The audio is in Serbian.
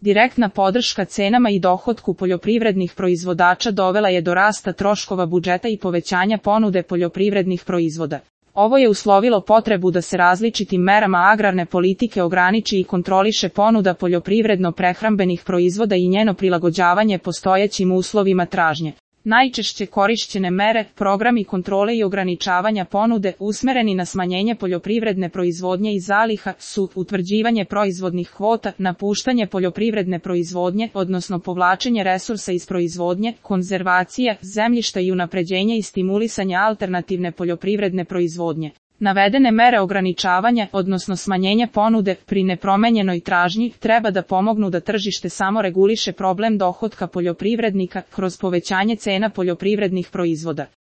Direktna podrška cenama i dohotku poljoprivrednih proizvođača dovela je do rasta troškova budžeta i povećanja ponude poljoprivrednih proizvoda. Ovo je uslovilo potrebu da se različitim merama agrarne politike ograniči i kontroliše ponuda poljoprivredno-prehrambenih proizvoda i njeno prilagođavanje postojećim uslovima tražnje. Najčešće korišćene mere, programi kontrole i ograničavanja ponude usmereni na smanjenje poljoprivredne proizvodnje i zaliha su utvrđivanje proizvodnih kvota, napuštanje poljoprivredne proizvodnje, odnosno povlačenje resursa iz proizvodnje, konzervacija zemljišta i unapređenje i stimulisanje alternativne poljoprivredne proizvodnje. Navedene mere ograničavanja, odnosno smanjenje ponude pri nepromenjenoj tražnji, treba da pomognu da tržište samo reguliše problem dohotka poljoprivrednika kroz povećanje cena poljoprivrednih proizvoda.